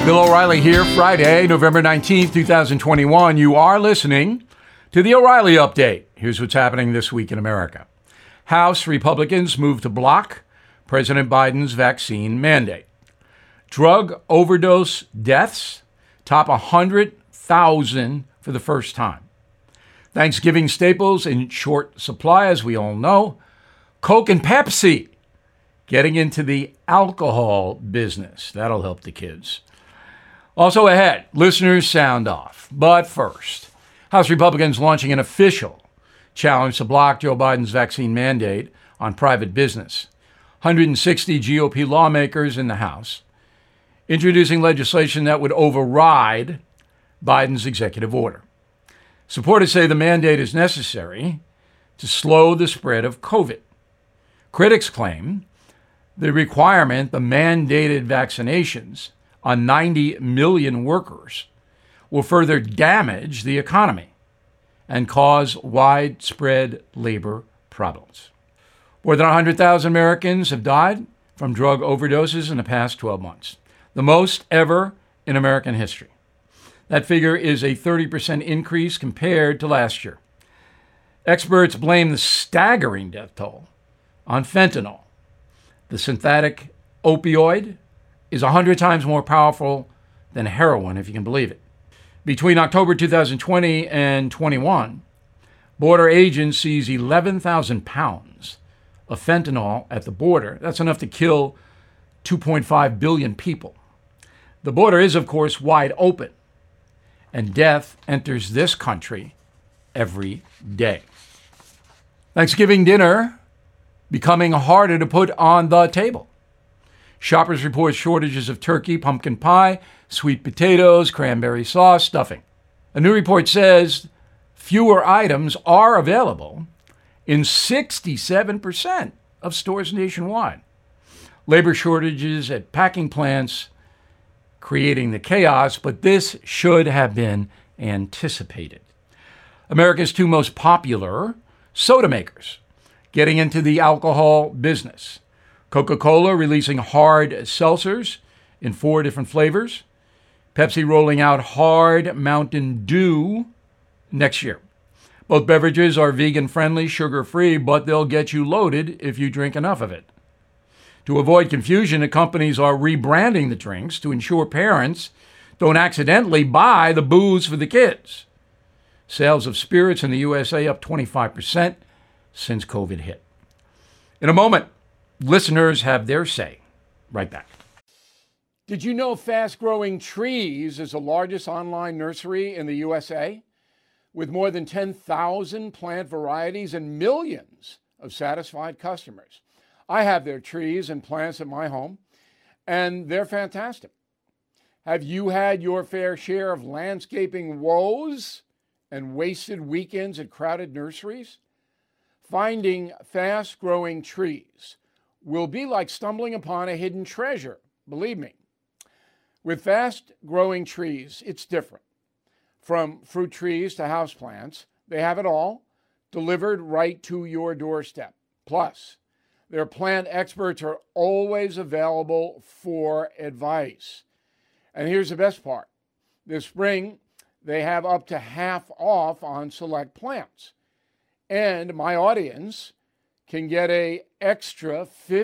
Bill O'Reilly here, Friday, November 19th, 2021. You are listening to the O'Reilly Update. Here's what's happening this week in America. House Republicans move to block President Biden's vaccine mandate. Drug overdose deaths top 100,000 for the first time. Thanksgiving staples in short supply, as we all know. Coke and Pepsi getting into the alcohol business. That'll help the kids. Also ahead, listeners sound off. But first, House Republicans launching an official challenge to block Joe Biden's vaccine mandate on private business. 160 GOP lawmakers in the House introducing legislation that would override Biden's executive order. Supporters say the mandate is necessary to slow the spread of COVID. Critics claim the requirement, the mandated vaccinations on 90 million workers will further damage the economy and cause widespread labor problems. More than 100,000 Americans have died from drug overdoses in the past 12 months, the most ever in American history. That figure is a 30% increase compared to last year. Experts blame the staggering death toll on fentanyl. The synthetic opioid is 100 times more powerful than heroin, if you can believe it. Between October 2020 and 21, border agents seized 11,000 pounds of fentanyl at the border. That's enough to kill 2.5 billion people. The border is, of course, wide open, and death enters this country every day. Thanksgiving dinner becoming harder to put on the table. Shoppers report shortages of turkey, pumpkin pie, sweet potatoes, cranberry sauce, stuffing. A new report says fewer items are available in 67% of stores nationwide. Labor shortages at packing plants creating the chaos, but this should have been anticipated. America's two most popular soda makers getting into the alcohol business. Coca-Cola releasing hard seltzers in 4 different flavors. Pepsi rolling out hard Mountain Dew next year. Both beverages are vegan-friendly, sugar-free, but they'll get you loaded if you drink enough of it. To avoid confusion, the companies are rebranding the drinks to ensure parents don't accidentally buy the booze for the kids. Sales of spirits in the USA up 25% since COVID hit. In a moment, listeners have their say. Right back. Did you know Fast Growing Trees is the largest online nursery in the USA? With more than 10,000 plant varieties and millions of satisfied customers. I have their trees and plants at my home, and they're fantastic. Have you had your fair share of landscaping woes and wasted weekends at crowded nurseries? Finding fast-growing trees will be like stumbling upon a hidden treasure, believe me. With fast-growing trees, it's different. From fruit trees to houseplants, they have it all delivered right to your doorstep. Plus, their plant experts are always available for advice. And here's the best part. This spring, they have up to half off on select plants. And my audience can get an extra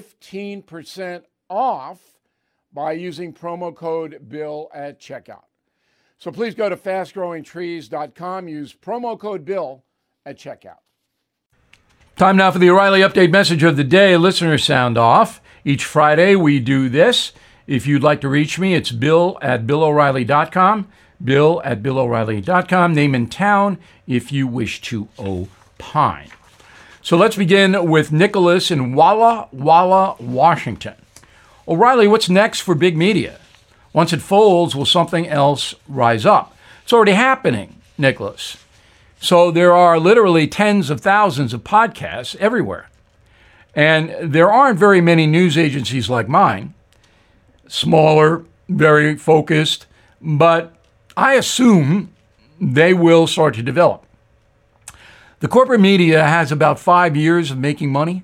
15% off by using promo code BILL at checkout. So please go to fastgrowingtrees.com, use promo code BILL at checkout. Time now for the O'Reilly Update message of the day. Listener sound off. Each Friday we do this. If you'd like to reach me, it's bill at BillO'Reilly.com. Bill at BillO'Reilly.com. Name and town if you wish to opine. So let's begin with Nicholas in Walla Walla, Washington. O'Reilly, what's next for big media? Once it folds, will something else rise up? It's already happening, Nicholas. So there are literally tens of thousands of podcasts everywhere. And there aren't very many news agencies like mine. Smaller, very focused, but I assume they will start to develop. The corporate media has about 5 years of making money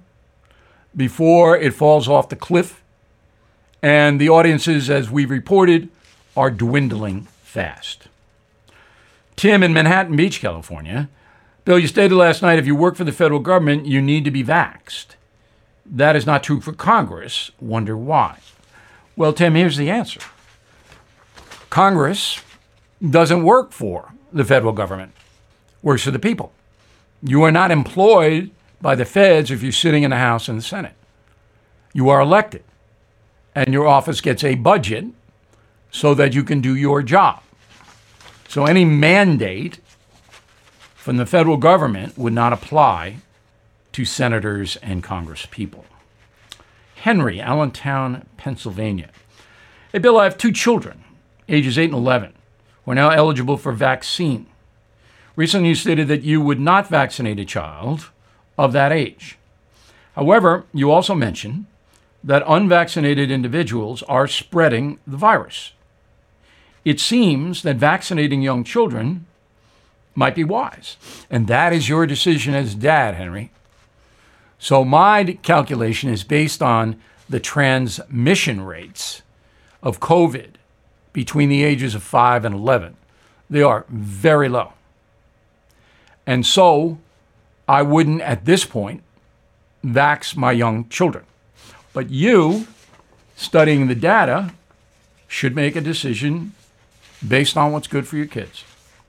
before it falls off the cliff. And the audiences, as we've reported, are dwindling fast. Tim in Manhattan Beach, California. Bill, you stated last night if you work for the federal government, you need to be vaxxed. That is not true for Congress. Wonder why? Well, Tim, here's the answer. Congress doesn't work for the federal government. Works for the people. You are not employed by the feds if you're sitting in the House and the Senate. You are elected, and your office gets a budget so that you can do your job. So any mandate from the federal government would not apply to senators and congresspeople. Henry, Allentown, Pennsylvania. Hey, Bill, I have 2 children, ages 8 and 11, who are now eligible for vaccine. Recently, you stated that you would not vaccinate a child of that age. However, you also mentioned that unvaccinated individuals are spreading the virus. It seems that vaccinating young children might be wise, and that is your decision as dad, Henry. So my calculation is based on the transmission rates of COVID between the ages of 5 and 11. They are very low. And so I wouldn't, at this point, vax my young children. But you, studying the data, should make a decision based on what's good for your kids.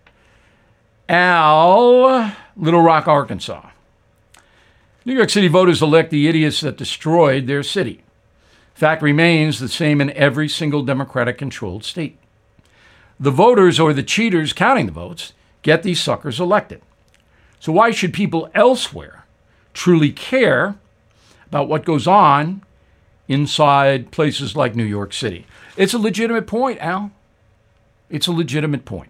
Al, Little Rock, Arkansas. New York City voters elect the idiots that destroyed their city. Fact remains the same in every single Democratic-controlled state. The voters, or the cheaters counting the votes, get these suckers elected. So why should people elsewhere truly care about what goes on inside places like New York City? It's a legitimate point, Al. It's a legitimate point.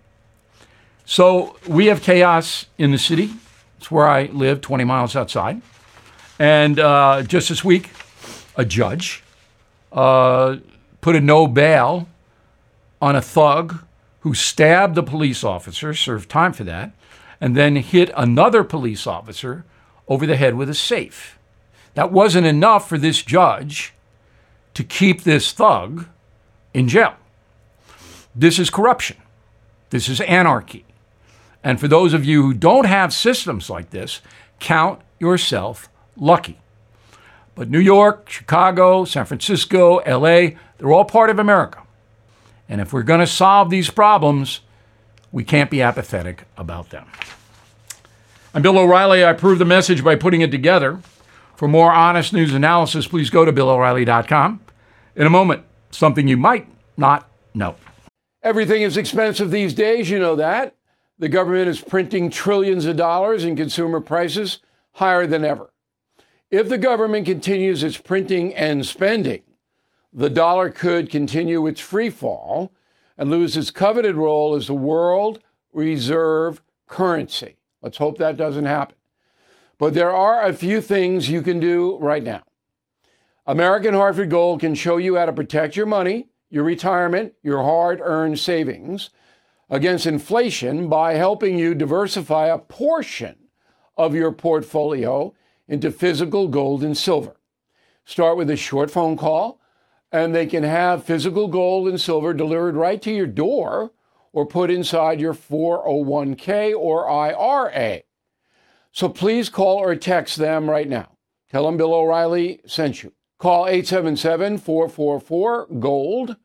So we have chaos in the city. It's where I live, 20 miles outside. And just this week, a judge put a no bail on a thug who stabbed a police officer, served time for that, and then hit another police officer over the head with a safe. That wasn't enough for this judge to keep this thug in jail. This is corruption. This is anarchy. And for those of you who don't have systems like this, count yourself lucky. But New York, Chicago, San Francisco, LA, they're all part of America. And if we're going to solve these problems, we can't be apathetic about them. I'm Bill O'Reilly. I approve the message by putting it together. For more honest news analysis, please go to BillO'Reilly.com. In a moment, something you might not know. Everything is expensive these days, you know that. The government is printing trillions of dollars and consumer prices higher than ever. If the government continues its printing and spending, the dollar could continue its free fall and lose its coveted role as the world reserve currency. Let's hope that doesn't happen. But there are a few things you can do right now. American Hartford Gold can show you how to protect your money, your retirement, your hard-earned savings against inflation by helping you diversify a portion of your portfolio into physical gold and silver. Start with a short phone call, and they can have physical gold and silver delivered right to your door or put inside your 401k or IRA. So please call or text them right now. Tell them Bill O'Reilly sent you. Call 877-444-GOLD,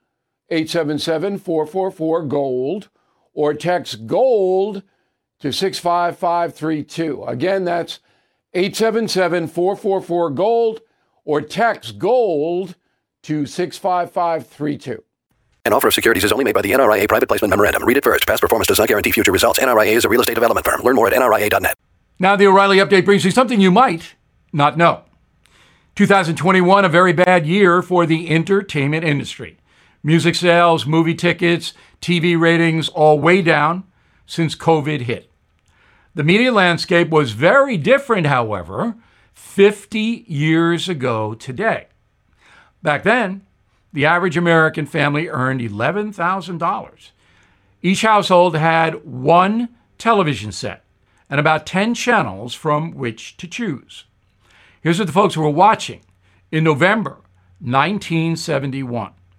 877-444-GOLD, or text GOLD to 65532. Again, that's 877-444-GOLD, or text GOLD to 65532. An offer of securities is only made by the NRIA Private Placement Memorandum. Read it first. Past performance does not guarantee future results. NRIA is a real estate development firm. Learn more at nria.net. Now the O'Reilly Update brings you something you might not know. 2021, a very bad year for the entertainment industry. Music sales, movie tickets, TV ratings, all way down since COVID hit. The media landscape was very different, however, 50 years ago today. Back then, the average American family earned $11,000. Each household had one television set and about 10 channels from which to choose. Here's what the folks were watching in November 1971.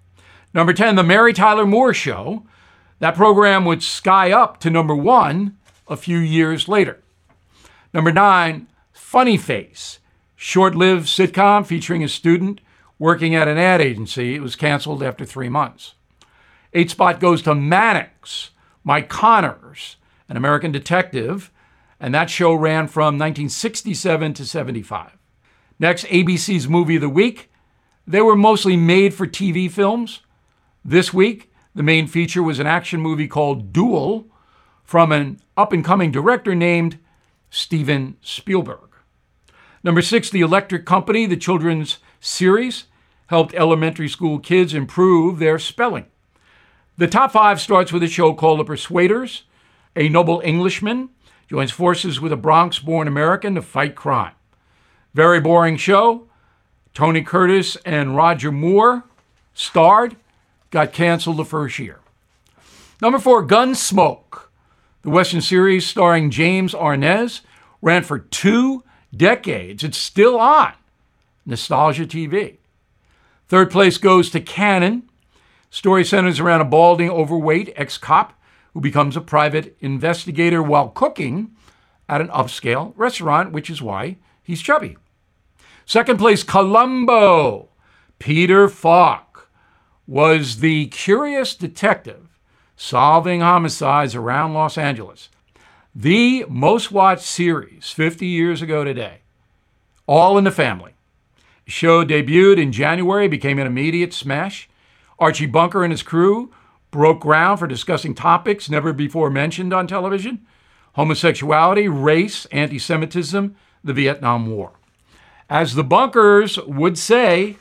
Number 10, The Mary Tyler Moore Show. That program would sky up to number 1 a few years later. Number 9, Funny Face, short-lived sitcom featuring a student working at an ad agency. It was canceled after 3 months. 8 spot goes to Mannix, Mike Connors, an American detective, and that show ran from 1967 to 75. Next, ABC's Movie of the Week. They were mostly made-for-TV films. This week, the main feature was an action movie called Duel from an up-and-coming director named Steven Spielberg. Number 6, The Electric Company, the children's series, helped elementary school kids improve their spelling. The top 5 starts with a show called The Persuaders. A noble Englishman joins forces with a Bronx-born American to fight crime. Very boring show. Tony Curtis and Roger Moore starred. Got canceled the first year. Number 4, Gunsmoke. The Western series starring James Arness ran for 2 decades. It's still on Nostalgia TV. Third place goes to Cannon. Story centers around a balding, overweight ex-cop who becomes a private investigator while cooking at an upscale restaurant, which is why he's chubby. Second place, Columbo. Peter Falk was the curious detective solving homicides around Los Angeles. The most watched series 50 years ago today. All in the Family. The show debuted in January, became an immediate smash. Archie Bunker and his crew broke ground for discussing topics never before mentioned on television: homosexuality, race, anti-Semitism, the Vietnam War. As the Bunkers would say,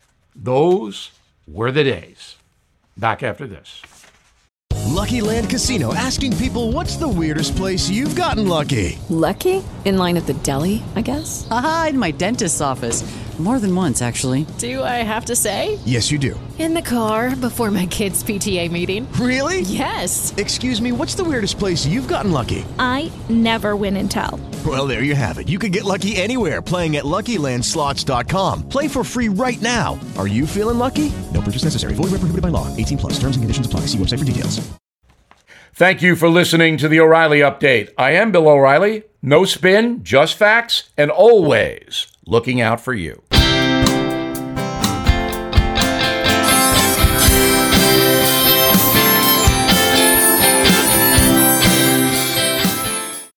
those were the days. Back after this. Lucky Land Casino, asking people, what's the weirdest place you've gotten lucky? Lucky? In line at the deli, I guess? Aha, in my dentist's office. More than once, actually. Do I have to say? Yes, you do. In the car before my kids' PTA meeting. Really? Yes. Excuse me, what's the weirdest place you've gotten lucky? I never win and tell. Well, there you have it. You can get lucky anywhere, playing at LuckyLandSlots.com. Play for free right now. Are you feeling lucky? No purchase necessary. Void where prohibited by law. 18 plus. Terms and conditions apply. See website for details. Thank you for listening to the O'Reilly Update. I am Bill O'Reilly. No spin, just facts, and always looking out for you.